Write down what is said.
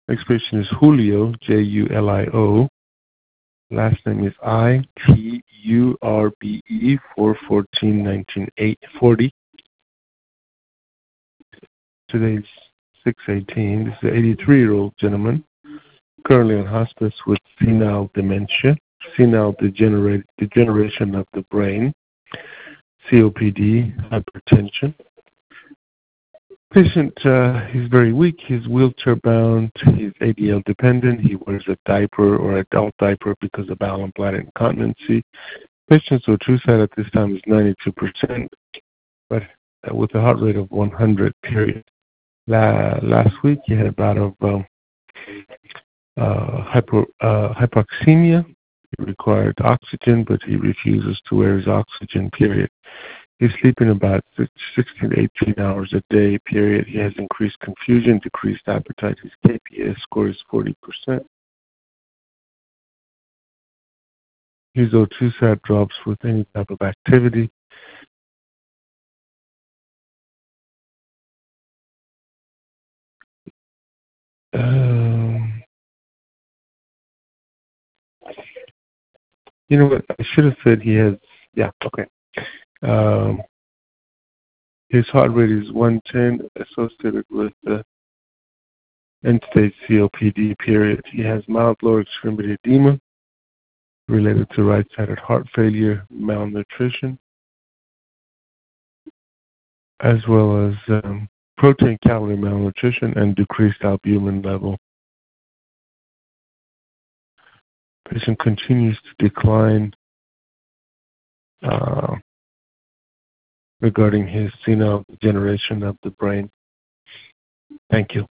Next patient is Julio, Julio. Last name is Iturbe, 4/14/1940. Today's 6/18. This is an 83-year-old gentleman, currently on hospice with senile dementia, senile degeneration of the brain, COPD, hypertension. Patient, he's very weak. He's wheelchair bound. He's ADL dependent. He wears a diaper or adult diaper because of bowel and bladder incontinency. Patient's O2 sat at this time is 92%, but with a heart rate of 100, period. Last week he had a bout of hypoxemia. He required oxygen, but he refuses to wear his oxygen, period. He's sleeping about 16 to 18 hours a day, period. He has increased confusion, decreased appetite. His KPS score is 40%. His O2 sat drops with any type of activity. You know what? I should have said he has, yeah, okay. His heart rate is 110, associated with end-stage COPD, period. He has mild lower extremity edema related to right-sided heart failure, malnutrition, as well as protein calorie malnutrition and decreased albumin level. Patient continues to decline regarding his senile degeneration of the brain. Thank you.